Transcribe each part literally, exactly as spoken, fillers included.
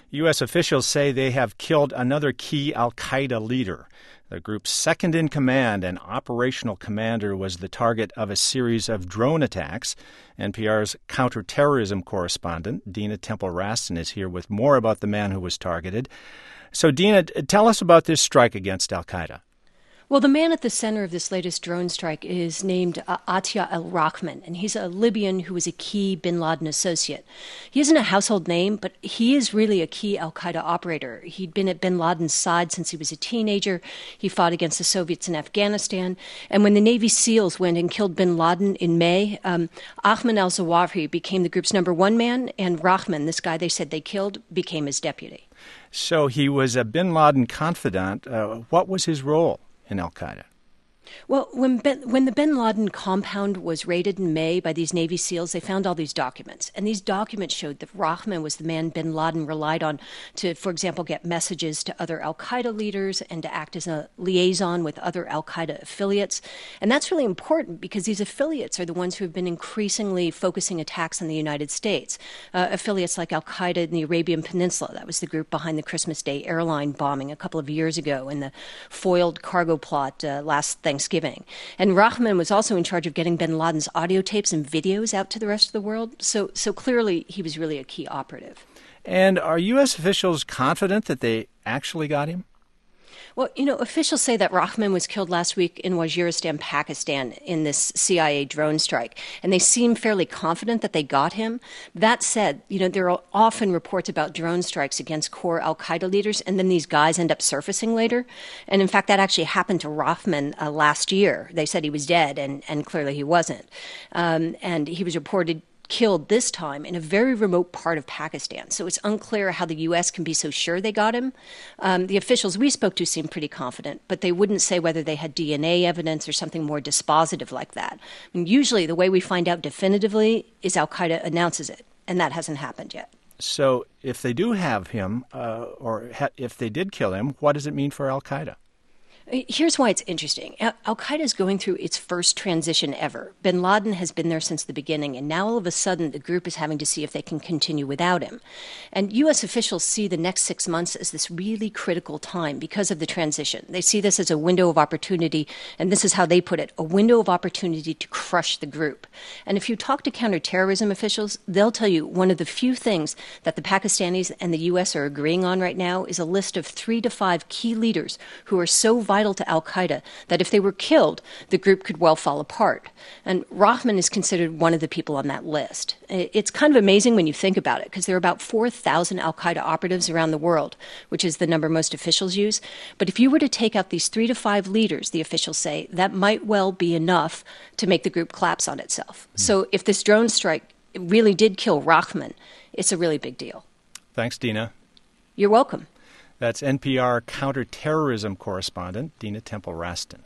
U S officials say they have killed another key al-Qaeda leader. The group's second-in-command and operational commander was the target of a series of drone attacks. N P R's counterterrorism correspondent, Dina Temple-Raston, is here with more about the man who was targeted. So, Dina, tell us about this strike against al-Qaeda. Well, the man at the center of this latest drone strike is named uh, Atiyah al-Rahman, and he's a Libyan who was a key bin Laden associate. He isn't a household name, but he is really a key al-Qaeda operator. He'd been at bin Laden's side since he was a teenager. He fought against the Soviets in Afghanistan. And when the Navy SEALs went and killed bin Laden in May, um, Ahmed al-Zawahiri became the group's number one man, and Rahman, this guy they said they killed, became his deputy. So he was a bin Laden confidant. Uh, what was his role in al-Qaeda? Well, when ben, when the bin Laden compound was raided in May by these Navy SEALs, they found all these documents. And these documents showed that Rahman was the man bin Laden relied on to, for example, get messages to other al-Qaeda leaders and to act as a liaison with other al-Qaeda affiliates. And that's really important because these affiliates are the ones who have been increasingly focusing attacks on the United States. Uh, affiliates like al-Qaeda in the Arabian Peninsula, that was the group behind the Christmas Day airline bombing a couple of years ago and the foiled cargo plot uh, last Thanksgiving. Thanksgiving. And Rahman was also in charge of getting bin Laden's audio tapes and videos out to the rest of the world. So, so clearly he was really a key operative. And are U S officials confident that they actually got him? Well, you know, officials say that Rahman was killed last week in Waziristan, Pakistan, in this C I A drone strike, and they seem fairly confident that they got him. That said, you know, there are often reports about drone strikes against core al-Qaeda leaders, and then these guys end up surfacing later. And in fact, that actually happened to Rahman uh, last year. They said he was dead, and, and clearly he wasn't. Um, and he was reported killed this time in a very remote part of Pakistan. So it's unclear how the U S can be so sure they got him. Um, the officials we spoke to seemed pretty confident, but they wouldn't say whether they had D N A evidence or something more dispositive like that. I mean, usually the way we find out definitively is al-Qaeda announces it, and that hasn't happened yet. So if they do have him, uh, or ha- if they did kill him, what does it mean for al-Qaeda? Here's why it's interesting. Al-Qaeda is going through its first transition ever. Bin Laden has been there since the beginning, and now all of a sudden the group is having to see if they can continue without him. And U S officials see the next six months as this really critical time because of the transition. They see this as a window of opportunity, and this is how they put it, a window of opportunity to crush the group. And if you talk to counterterrorism officials, they'll tell you one of the few things that the Pakistanis and the U S are agreeing on right now is a list of three to five key leaders who are so vital to al-Qaeda that if they were killed, the group could well fall apart. And Rahman is considered one of the people on that list. It's kind of amazing when you think about it, because there are about four thousand al-Qaeda operatives around the world, which is the number most officials use. But if you were to take out these three to five leaders, the officials say, that might well be enough to make the group collapse on itself. Mm. So if this drone strike really did kill Rahman, it's a really big deal. Thanks, Dina. You're welcome. That's N P R counterterrorism correspondent Dina Temple-Raston.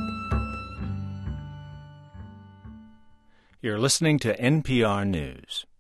You're listening to N P R News.